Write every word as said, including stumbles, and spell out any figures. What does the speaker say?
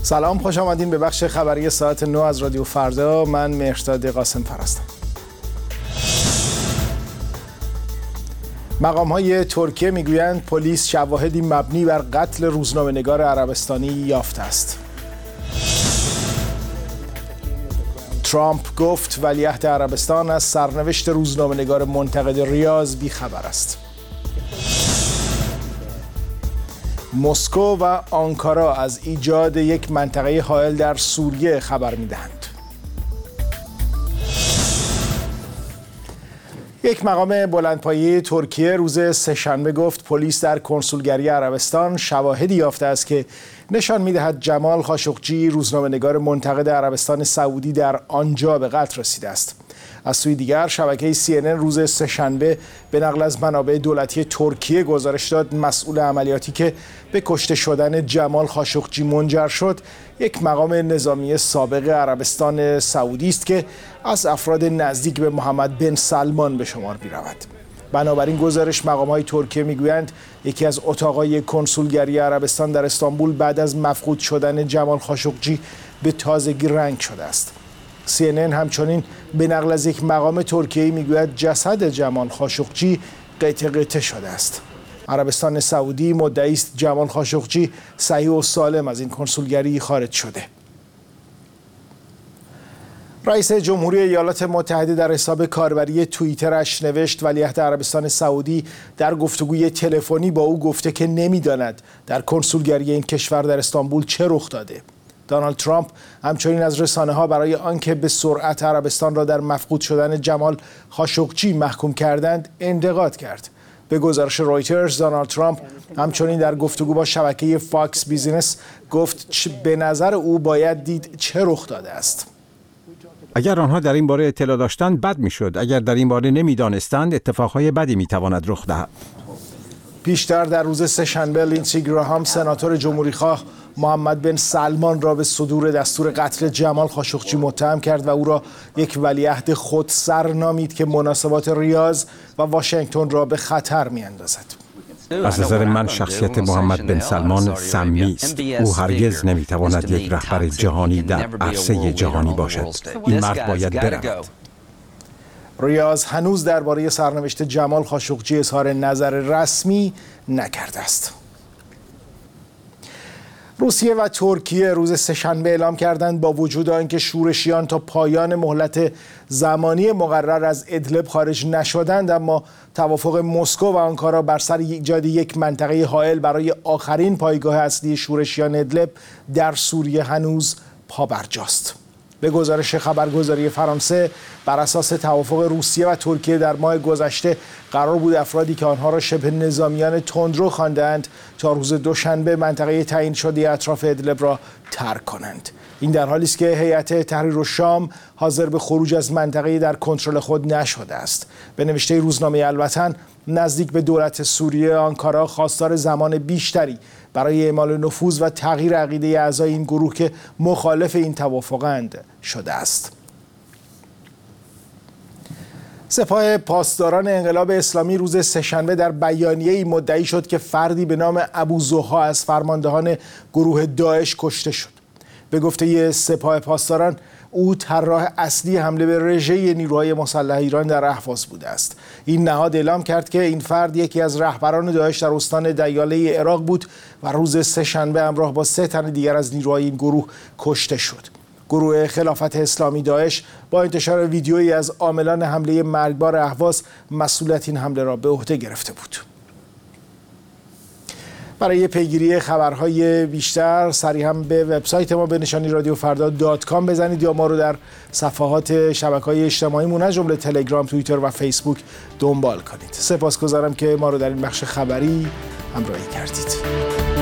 سلام، خوش آمدین به بخش خبری ساعت نه از رادیو فردا. من مهرداد قاسم فر هستم. مقام‌های ترکیه میگویند پلیس شواهدی مبنی بر قتل روزنامه‌نگار عربستانی یافته است. ترامپ گفت ولیعهد عربستان از سرنوشت روزنامه‌نگار منتقد ریاض بیخبر است. مسکو و آنکارا از ایجاد یک منطقه حائل در سوریه خبر می‌دهند. یک مقام بلندپایه ترکیه روز سه‌شنبه گفت پلیس در کنسولگری عربستان شواهدی یافته است که نشان می‌دهد جمال خاشقجی، روزنامه‌نگار منتقد عربستان سعودی، در آنجا به قتل رسیده است. از سوی دیگر شبکه سی ان ان روز سه‌شنبه به نقل از منابع دولتی ترکیه گزارش داد مسئول عملیاتی که به کشته شدن جمال خاشقجی منجر شد یک مقام نظامی سابق عربستان سعودی است که از افراد نزدیک به محمد بن سلمان به شمار می‌رود. بنابراین گزارش مقام‌های ترکیه میگویند یکی از اتاق‌های کنسولگری عربستان در استانبول بعد از مفقود شدن جمال خاشقجی به تازگی رنگ شده است. سی ان ان همچنین به نقل از یک مقام ترکیه‌ای میگوید جسد جمال خاشقجی قطع قطع شده است. عربستان سعودی مدعی است جمال خاشقجی صحیح و سالم از این کنسولگری خارج شده. رئیس جمهوری ایالات متحده در حساب کاربری توییترش نوشت ولیعهد عربستان سعودی در گفتگوی تلفنی با او گفته که نمی‌داند در کنسولگری این کشور در استانبول چه رخ داده. دونالد ترامپ همچنین از رسانه‌ها برای آنکه به سرعت عربستان را در مفقود شدن جمال خاشقجی محکوم کردند انتقاد کرد. به گزارش رویترز دونالد ترامپ همچنین در گفتگو با شبکه فاکس بیزینس گفت به نظر او باید دید چه رخ داده است. اگر آنها در این باره اطلاع داشتند بد میشد. اگر در این باره نمیدانستند اتفاقهای بدی میتواند رخ دهد. پیشتر در روز سه‌شنبه لینسی گراهام سناتور جمهوریخواه محمد بن سلمان را به صدور دستور قتل جمال خاشقجی متهم کرد و او را یک ولیعهد خودسر نامید که مناسبات ریاض و واشنگتن را به خطر می‌اندازد. از نظر من شخصیت محمد بن سلمان سمی است. او هرگز نمی‌تواند یک رهبر جهانی در عرصه جهانی باشد. این مرد باید برود. ریاض هنوز درباره سرنوشت جمال خاشقجی اظهار نظر رسمی نکرده است. روسیه و ترکیه روز سه‌شنبه اعلام کردند با وجود آنکه شورشیان تا پایان مهلت زمانی مقرر از ادلب خارج نشدند، اما توافق مسکو و آنکارا بر سر ایجاد یک منطقه حائل برای آخرین پایگاه اصلی شورشیان ادلب در سوریه هنوز پابرجاست. به گزارش خبرگزاری فرانسه بر اساس توافق روسیه و ترکیه در ماه گذشته قرار بود افرادی که آنها را شبه نظامیان تندرو خواندند تا روز دوشنبه منطقه تعیین شده اطراف ادلب را ترک کنند. این در حالی است که هیئت تحریر الشام حاضر به خروج از منطقه در کنترل خود نشده است. به نوشته روزنامه الوطن نزدیک به دولت سوریه آنکارا خواستار زمان بیشتری برای اعمال نفوذ و تغییر عقیده اعضای این گروه که مخالف این توافقند شده است. سپاه پاسداران انقلاب اسلامی روز سه‌شنبه در بیانیه‌ای مدعی شد که فردی به نام ابوزحا از فرماندهان گروه داعش کشته شد. به گفته سپاه پاسداران او طراح اصلی حمله به رژه نیروهای مسلح ایران در اهواز بوده است. این نهاد اعلام کرد که این فرد یکی از رهبران داعش در استان دیاله عراق بود و روز سه‌شنبه همراه با سه تن دیگر از نیروهای این گروه کشته شد. گروه خلافت اسلامی داعش با انتشار ویدیویی از عاملان حمله مرگبار اهواز مسئولیت این حمله را به عهده گرفته بود. برای پیگیری خبرهای بیشتر سریع هم به وبسایت ما به نشانی رادیو فردا دات کام بزنید یا ما رو در صفحات شبکه‌های اجتماعیمون از جمله تلگرام، توییتر و فیسبوک دنبال کنید. سپاسگزارم که ما رو در این بخش خبری همراهی کردید.